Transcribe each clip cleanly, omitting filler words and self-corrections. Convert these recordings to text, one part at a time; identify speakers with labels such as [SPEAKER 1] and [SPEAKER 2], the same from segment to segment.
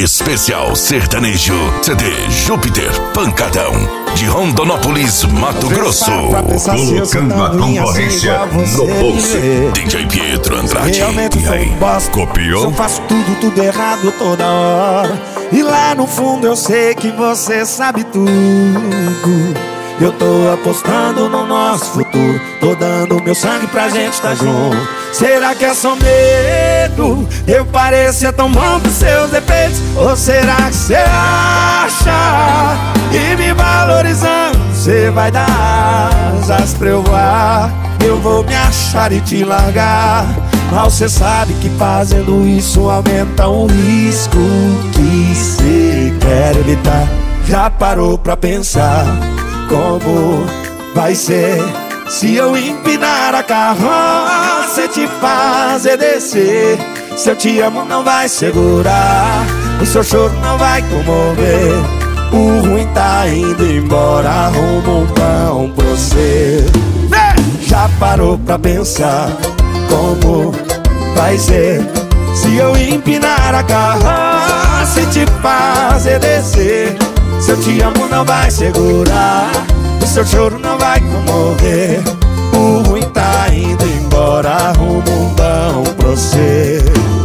[SPEAKER 1] Especial Sertanejo CD Júpiter Pancadão, de Rondonópolis, Mato Grosso.
[SPEAKER 2] Colocando a concorrência no bolso.
[SPEAKER 1] DJ Pietro Andrade.
[SPEAKER 3] Realmente
[SPEAKER 1] E aí,
[SPEAKER 3] copiou? Só faço tudo errado toda hora. E lá no fundo eu sei que você sabe tudo. Eu tô apostando no nosso futuro. Tô dando meu sangue pra gente tá junto. Será que é só medo? Eu parecer tão bom pros seus defeitos? Ou será que você acha que me valorizando você vai dar asas pra eu voar? Eu vou me achar e te largar. Mas você sabe que fazendo isso aumenta o risco que você quer evitar. Já parou pra pensar como vai ser se eu empinar a carroça e te fazer descer? Se eu te amo não vai segurar, o seu choro não vai comover. O ruim tá indo embora, arruma um pão pra você. Já parou pra pensar como vai ser se eu empinar a carroça e te fazer descer? Se eu te amo não vai segurar, o seu choro não vai comover. O ruim tá indo embora, arruma um pão pra você.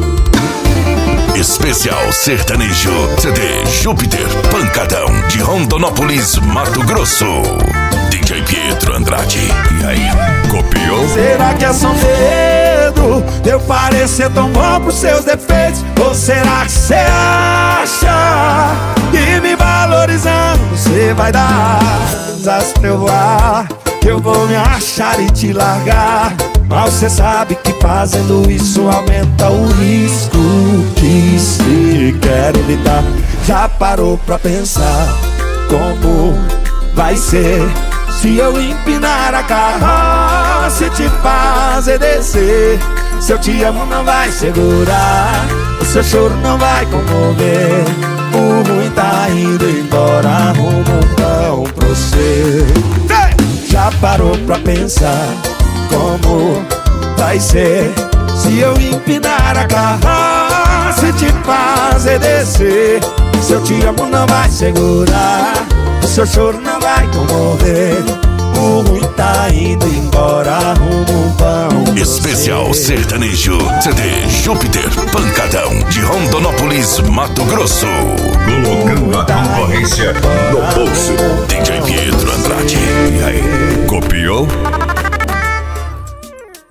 [SPEAKER 1] Especial Sertanejo CD Júpiter Pancadão, de Rondonópolis, Mato Grosso. DJ Pietro Andrade. E aí, copiou?
[SPEAKER 3] Será que é só medo de eu parecer tão bom pros seus defeitos? Ou será que você acha que me valorizando você vai dar asas pra eu voar? Que eu vou me achar e te largar. Mas você sabe que fazendo isso aumenta o risco que se quer evitar. Já parou pra pensar como vai ser se eu empinar a carroça e te fazer descer? Se eu te amo não vai segurar, o seu choro não vai comover. O ruim tá indo embora, arruma um pão pra você. Já parou pra pensar como vai ser se eu empinar a carroça e te fazer descer? Se eu te amo não vai segurar, o seu choro não vai comover. O ruim tá indo embora, arruma um pão.
[SPEAKER 1] Especial Sertanejo CD Júpiter Pancadão, de Rondonópolis, Mato Grosso.
[SPEAKER 2] Colocando a concorrência no bolso.
[SPEAKER 1] DJ Pietro Andrade. E aí, copiou?